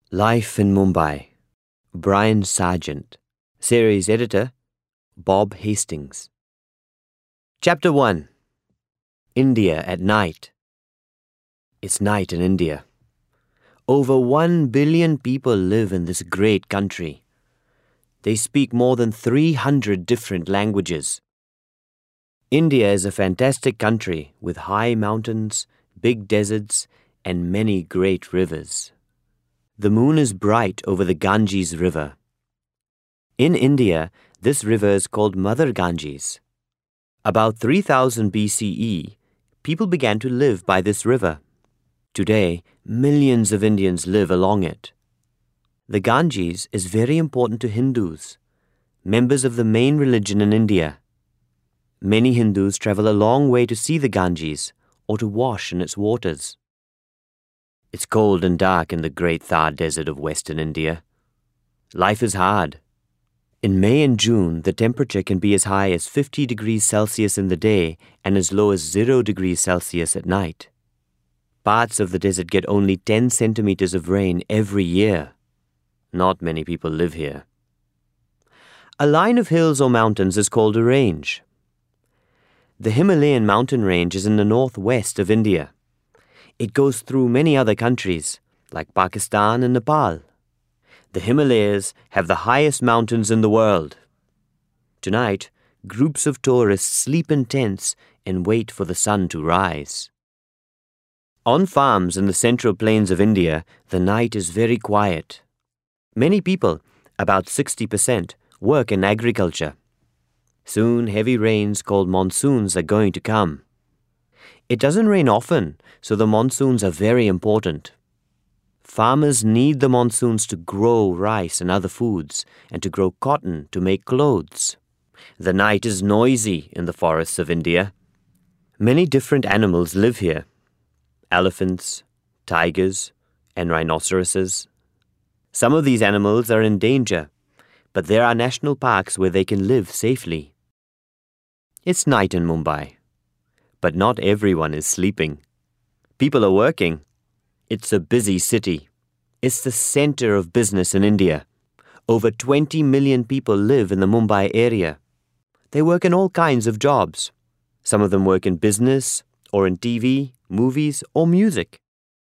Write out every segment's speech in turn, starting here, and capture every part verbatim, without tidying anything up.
Life in Mumbai. Brian Sargent. Series editor, Bob Hastings. Chapter one. India at night. It's night in India. Over one billion people live in this great country. They speak more than three hundred different languages. India is a fantastic country with high mountains, big deserts, and many great rivers. The moon is bright over the Ganges River. In India, this river is called Mother Ganges. About three thousand B C E, people began to live by this river. Today, millions of Indians live along it. The Ganges is very important to Hindus, members of the main religion in India. Many Hindus travel a long way to see the Ganges or to wash in its waters. It's cold and dark in the great Thar desert of western India. Life is hard. In May and June, the temperature can be as high as fifty degrees Celsius in the day and as low as zero degrees Celsius at night. Parts of the desert get only ten centimeters of rain every year. Not many people live here. A line of hills or mountains is called a range. The Himalayan mountain range is in the northwest of India. It goes through many other countries, like Pakistan and Nepal. The Himalayas have the highest mountains in the world. Tonight, groups of tourists sleep in tents and wait for the sun to rise. On farms in the central plains of India, the night is very quiet. Many people, about sixty percent, work in agriculture. Soon heavy rains called monsoons are going to come. It doesn't rain often, so the monsoons are very important. Farmers need the monsoons to grow rice and other foods, and to grow cotton to make clothes. The night is noisy in the forests of India. Many different animals live here. Elephants, tigers, and rhinoceroses. Some of these animals are in danger, but there are national parks where they can live safely. It's night in Mumbai, but not everyone is sleeping. People are working. It's a busy city. It's the center of business in India. Over twenty million people live in the Mumbai area. They work in all kinds of jobs. Some of them work in business, or in T V, movies, or music.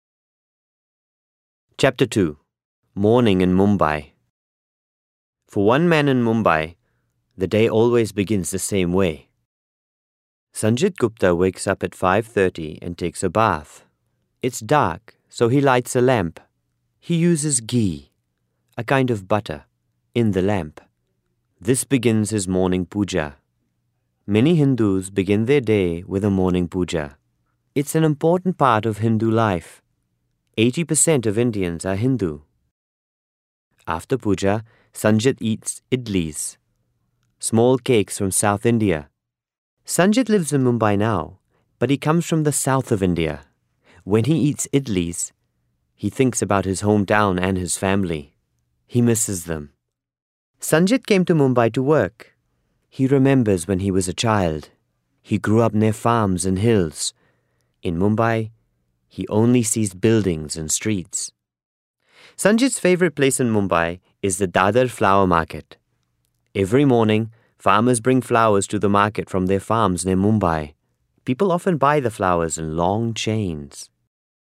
Chapter two. Morning in Mumbai. For one man in Mumbai, the day always begins the same way. Sanjit Gupta wakes up at five thirty and takes a bath. It's dark, so he lights a lamp. He uses ghee, a kind of butter, in the lamp. This begins his morning puja. Many Hindus begin their day with a morning puja. It's an important part of Hindu life. eighty percent of Indians are Hindu. After puja, Sanjit eats idlis, small cakes from South India. Sanjit lives in Mumbai now, but he comes from the south of India. When he eats idlis, he thinks about his hometown and his family. He misses them. Sanjit came to Mumbai to work. He remembers when he was a child. He grew up near farms and hills. In Mumbai, he only sees buildings and streets. Sanjit's favorite place in Mumbai is the Dadar flower market. Every morning, farmers bring flowers to the market from their farms near Mumbai. People often buy the flowers in long chains.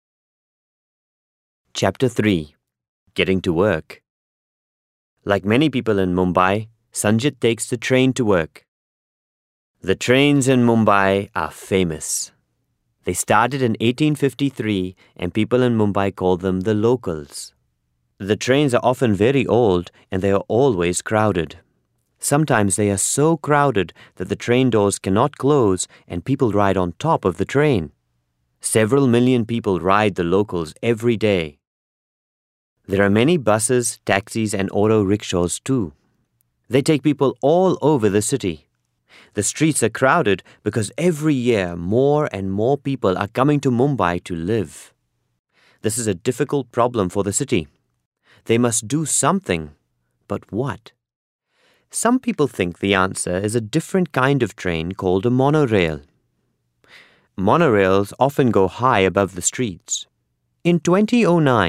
Chapter three. Getting to work. Like many people in Mumbai, Sanjit takes the train to work. The trains in Mumbai are famous. They started in eighteen fifty-three, and people in Mumbai call them the locals. The trains are often very old, and they are always crowded. Sometimes they are so crowded that the train doors cannot close and people ride on top of the train. Several million people ride the locals every day. There are many buses, taxis, and auto rickshaws too. They take people all over the city. The streets are crowded because every year more and more people are coming to Mumbai to live. This is a difficult problem for the city. They must do something, but what? Some people think the answer is a different kind of train called a monorail. Monorails often go high above the streets. In twenty oh nine,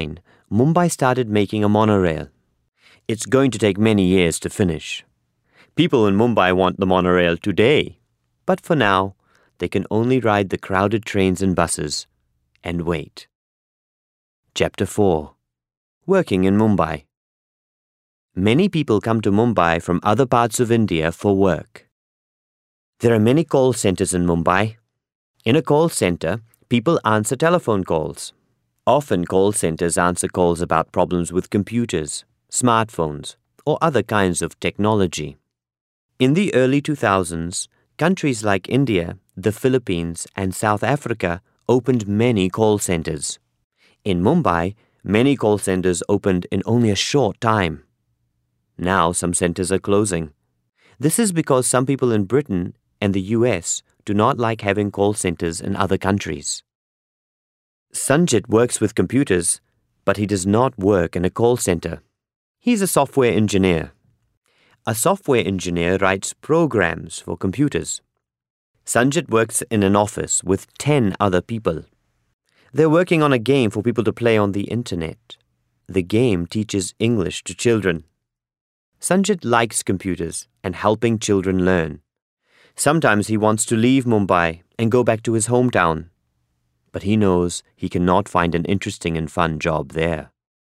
Mumbai started making a monorail. It's going to take many years to finish. People in Mumbai want the monorail today, but for now, they can only ride the crowded trains and buses and wait. Chapter four. Working in Mumbai. Many people come to Mumbai from other parts of India for work. There are many call centers in Mumbai. In a call center, people answer telephone calls. Often call centers answer calls about problems with computers, smartphones, or other kinds of technology. In the early two thousands, countries like India, the Philippines, and South Africa opened many call centers. In Mumbai, many call centers opened in only a short time. Now some centers are closing. This is because some people in Britain and the U S do not like having call centers in other countries. Sanjit works with computers, but he does not work in a call center. He's a software engineer. A software engineer writes programs for computers. Sanjit works in an office with ten other people. They're working on a game for people to play on the internet. The game teaches English to children. Sanjit likes computers and helping children learn. Sometimes he wants to leave Mumbai and go back to his hometown, but he knows he cannot find an interesting and fun job there.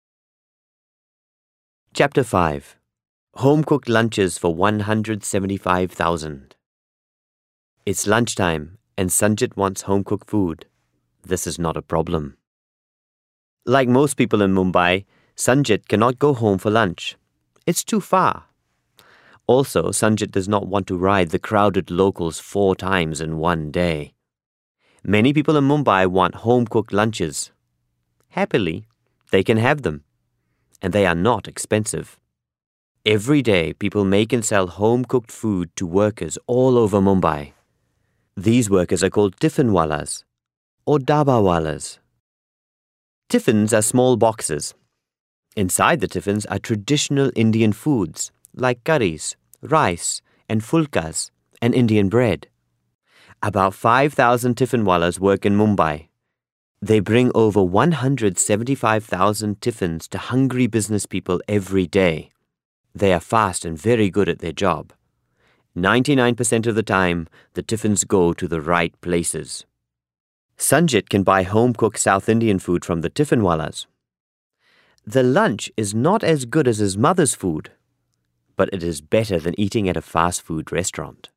Chapter five. Home-cooked lunches for one hundred seventy-five thousand. It's lunchtime and Sanjit wants home-cooked food. This is not a problem. Like most people in Mumbai, Sanjit cannot go home for lunch. It's too far. Also, Sanjit does not want to ride the crowded locals four times in one day. Many people in Mumbai want home-cooked lunches. Happily, they can have them, and they are not expensive. Every day, people make and sell home-cooked food to workers all over Mumbai. These workers are called tiffinwalas or dabawalas. Tiffins are small boxes. Inside the tiffins are traditional Indian foods like curries, rice, and fulkas, and Indian bread. About five thousand tiffinwalas work in Mumbai. They bring over one hundred seventy-five thousand tiffins to hungry business people every day. They are fast and very good at their job. ninety-nine percent of the time, the tiffins go to the right places. Sanjit can buy home-cooked South Indian food from the tiffinwalas. The lunch is not as good as his mother's food, but it is better than eating at a fast food restaurant.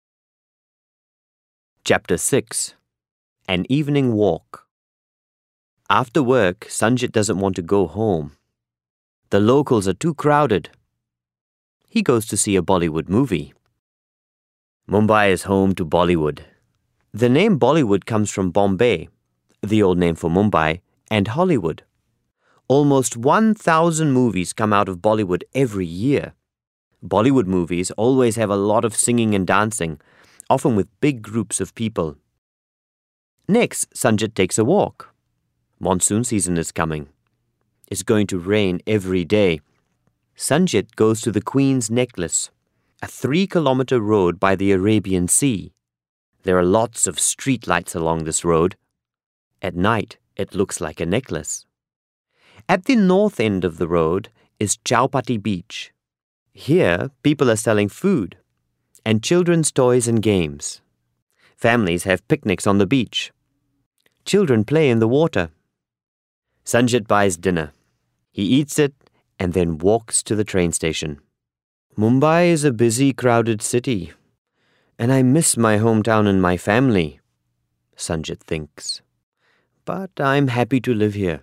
Chapter six. An Evening Walk. After work, Sanjit doesn't want to go home. The locals are too crowded. He goes to see a Bollywood movie. Mumbai is home to Bollywood. The name Bollywood comes from Bombay, the old name for Mumbai, and Hollywood. Almost one thousand movies come out of Bollywood every year. Bollywood movies always have a lot of singing and dancing, often with big groups of people. Next, Sanjit takes a walk. Monsoon season is coming. It's going to rain every day. Sanjit goes to the Queen's Necklace, a three-kilometer road by the Arabian Sea. There are lots of street lights along this road. At night, it looks like a necklace. At the north end of the road is Chowpatty Beach. Here, people are selling food and children's toys and games. Families have picnics on the beach. Children play in the water. Sanjit buys dinner. He eats it and then walks to the train station. Mumbai is a busy, crowded city, and I miss my hometown and my family, Sanjit thinks. But I'm happy to live here.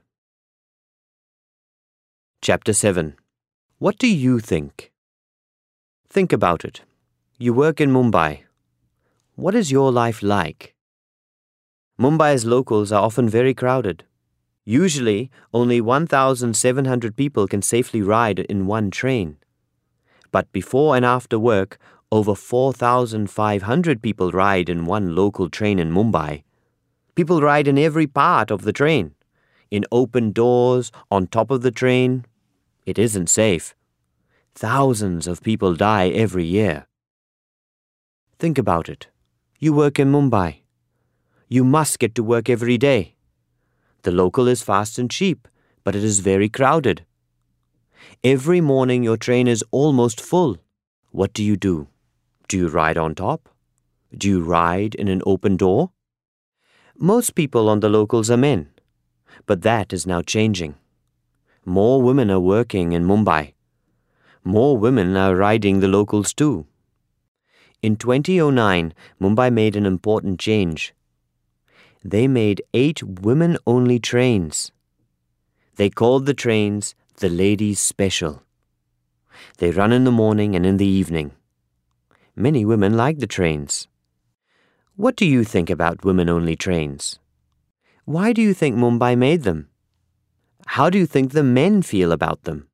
Chapter seven. What do you think? Think about it. You work in Mumbai. What is your life like? Mumbai's locals are often very crowded. Usually, only one thousand seven hundred people can safely ride in one train. But before and after work, over four thousand five hundred people ride in one local train in Mumbai. People ride in every part of the train. In open doors, on top of the train. It isn't safe. Thousands of people die every year. Think about it. You work in Mumbai. You must get to work every day. The local is fast and cheap, but it is very crowded. Every morning your train is almost full. What do you do? Do you ride on top? Do you ride in an open door? Most people on the locals are men, but that is now changing. More women are working in Mumbai. More women are riding the locals too. In twenty oh nine, Mumbai made an important change. They made eight women-only trains. They called the trains the Ladies' Special. They run in the morning and in the evening. Many women like the trains. What do you think about women-only trains? Why do you think Mumbai made them? How do you think the men feel about them?